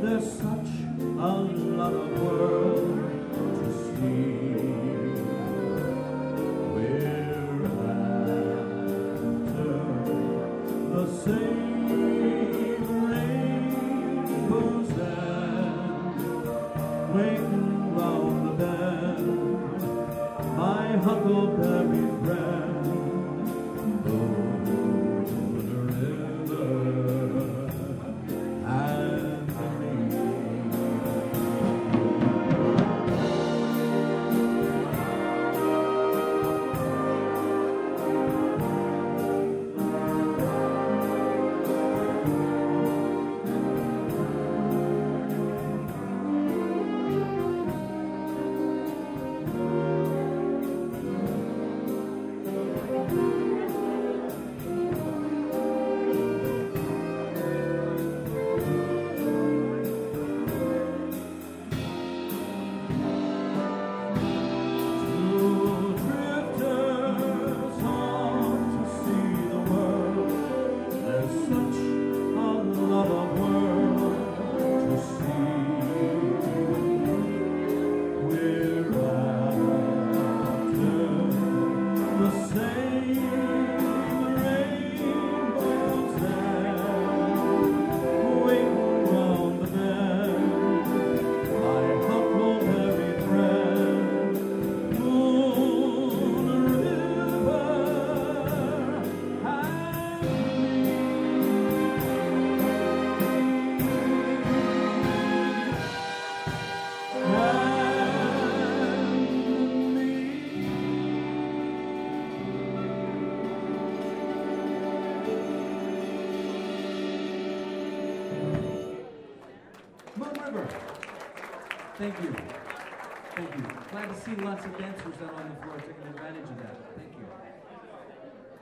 There's such a lot of world to see. We're after the same rainbows and waiting round the bend, my huckleberry friend, Moon River and me. Moon River. Thank you. Thank you. Glad to see lots of dancers out on the floor taking advantage of that.